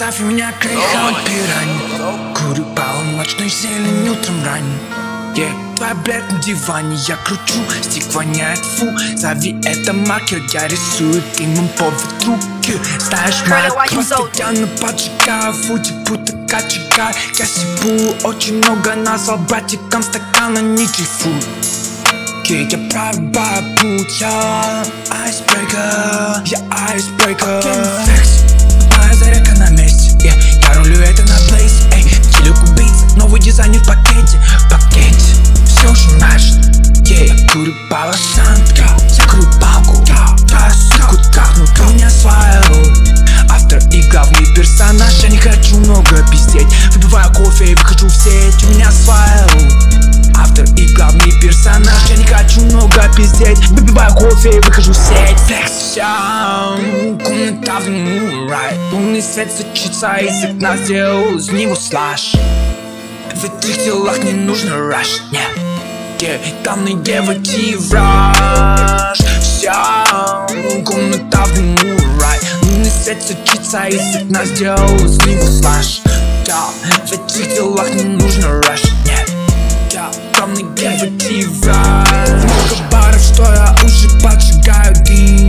Оставь меня крейхан пирань. Курю полночной зелень утром ранним. Твой блядь на диване, я кручу, стик воняет, фу. Зови это маркер, я рисую дымом по ветру. Знаешь, моя кровь, я поджигаю, фути, будто качка. Я сипу, очень много назвал братиком стакана, не чифу. Я пробиваю путь, я айсбрейкер, я айсбрейкер. Моя зарядка на месте, я рулю это на плейсе. Киллю кубийца, новый дизайн в пакете, все уже наш. Я курю палосант, я крую палку, я суку капну, ты меня сваливай. Автор и главный персонаж, я не хочу много пиздеть. Выпиваю кофе и выхожу в сеть, у меня сваливай. Автор и главный персонаж, я не хочу много пиздеть. Выпиваю кофе и выхожу в сеть. Флекс, комната в moonlight. Лунный свет сочится из окна, сделал из него слаж. В этих делах не нужно rush, нет. Там не девочки враж. Комната в moonlight. Лунный свет сочится из окна, сделал из него слаж. В этих делах не нужно rush, нет. Там не девочки враж. Много баров, что я уже поджигаю дым.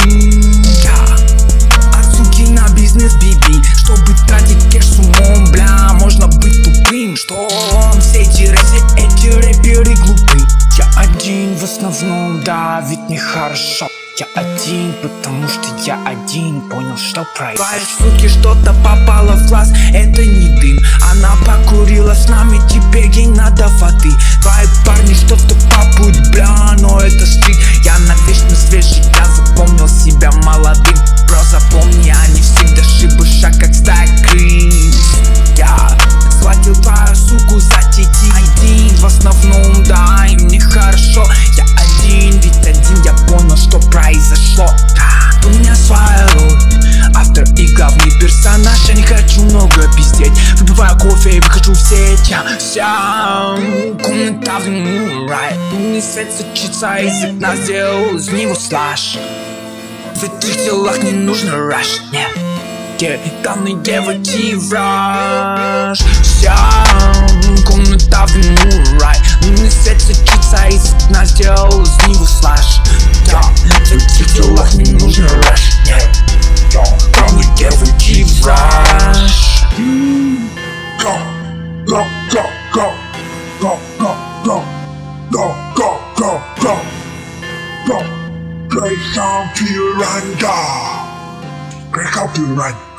От суки на бизнес, биби. Чтобы тратить кэш с умом, бля, можно быть тупым. Что все эти рэперы глупы. Я один в основном, да, ведь нехорошо. Я один, потому что я один понял, что происходит. Твоей суки что-то попало в глаз, это не дым. Она покурила с нами, теперь ей надо воды. Твои парни что-то папают, бля, но это стрит. Я навечно свежий, я запомнил себя молодым. Бро, запомни, они всегда шибушак, как стая крыс. Я схватил твою суку за тити. Один в основном, да, им нехорошо. Я один, ведь один я понял, что произошло. У меня сваливай. Автор и главный персонаж, я не хочу много пиздеть. Выпиваю кофе и выхожу в сеть. Комната в moonlight. Лунный свет сочится из окна, сделал из него слаж. В этих делах не нужно rush, нет. Там не девочки враж. Комната в moonlight. Лунный свет сочится из окна, сделал из него слаж. В этих делах не нужно rush, нет. Там не девочки враж. Go, go, go, go, go, go, go, go, go, go, go, go. Play some Piranga. Play some Piranga.